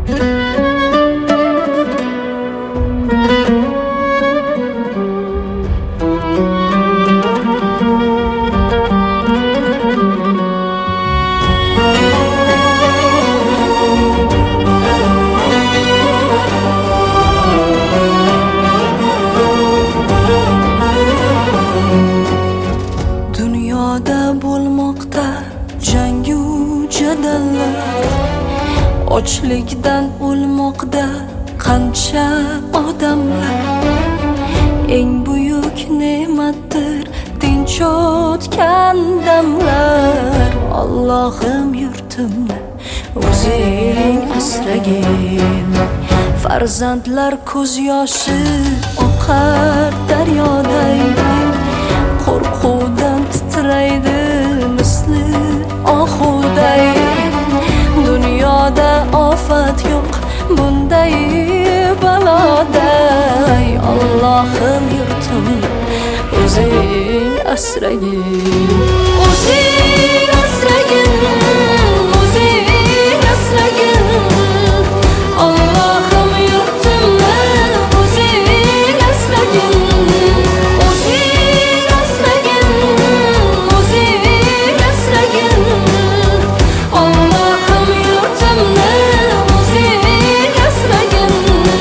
Bo'lmoqda jangu jadallar, ochlikdan o'lmoqda qancha odamlar. Eng buyuk ne'matdir tinch o'tgan damlar. Allohim yurtimni o'zing asragin, farzandlar ko'z yoshi oqar daryoday, qo'rquvdan titraydi misli ohuday. Dunyoda ofat yo'q bunday baloday. Allohim yurtimni o'zing asragin, o'zing asragin, o'zing asragin. Allohim yurtimni o'zing asragin, o'zing asragin, o'zing asragin. Allohim yurtimni o'zing asragin.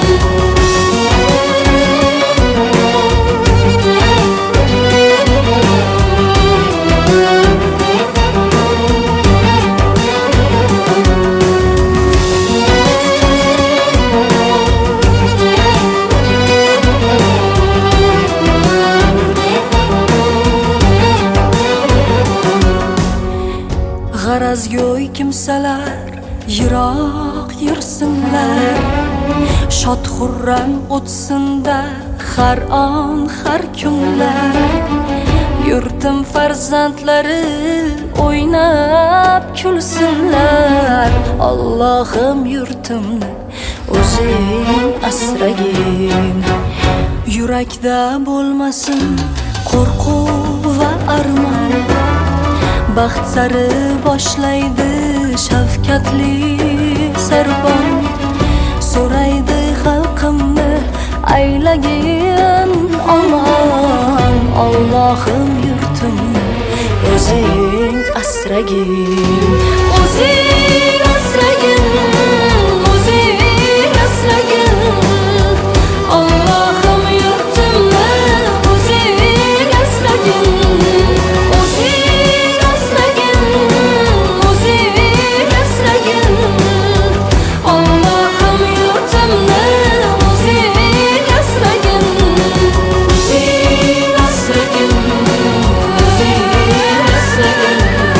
G'araz yo'y kimsalar yiroq yursinlar, shod xurram o'tsinda har on har kunlar. Yurtim farzandlari o'ynab kulsinlar. Allohim yurtimni o'zing asragin, yurakda bo'lmasin qo'rquv va armon. Baxt sari boshlaydi shafqatli sarbon, so'raydi xalqimni aylagin omon. Allohim yurtimni o'zing asragin, o'zing asragin, o'zing asragin. Allohim yurtimni o'zing asragin, o'zing asragin, o'zing asragin. Allohim yurtimni o'zing asragin, o'zing asragin, o'zing asragin.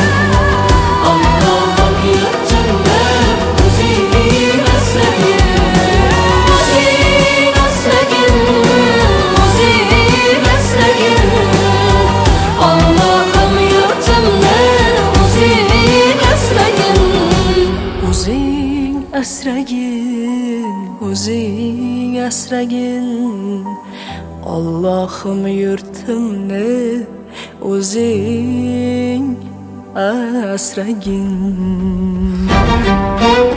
Allohim yurtimni o'zing asragin, o'zing asragin, o'zing asragin. Allohim yurtimni o'zing asragin, o'zing asragin, o'zing asragin. Allohim yurtimni o'zing asragin.